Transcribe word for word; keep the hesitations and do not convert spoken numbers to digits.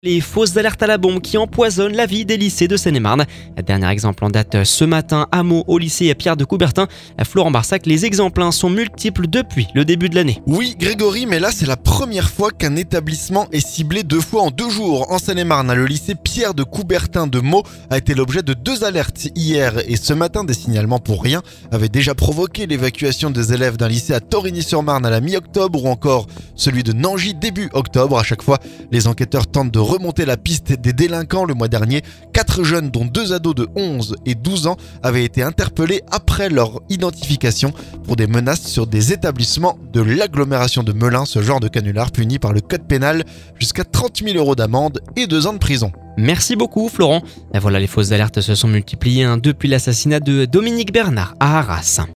Les fausses alertes à la bombe qui empoisonnent la vie des lycées de Seine-et-Marne. Dernier exemple en date ce matin à Meaux, au lycée Pierre de Coubertin. Florent Barsac, les exemples hein, sont multiples depuis le début de l'année. Oui, Grégory, mais là c'est la première fois qu'un établissement est ciblé deux fois en deux jours. En Seine-et-Marne, le lycée Pierre de Coubertin de Meaux a été l'objet de deux alertes hier et ce matin, des signalements pour rien avaient déjà provoqué l'évacuation des élèves d'un lycée à Torigny-sur-Marne à la mi-octobre ou encore celui de Nangy début octobre. À chaque fois, les enquêteurs tentent de remonter la piste des délinquants. Le mois dernier, quatre jeunes dont deux ados de onze et douze ans avaient été interpellés après leur identification pour des menaces sur des établissements de l'agglomération de Melun. Ce genre de canular puni par le code pénal jusqu'à trente mille euros d'amende et deux ans de prison. Merci beaucoup Florent. Et voilà, les fausses alertes se sont multipliées hein, depuis l'assassinat de Dominique Bernard à Arras.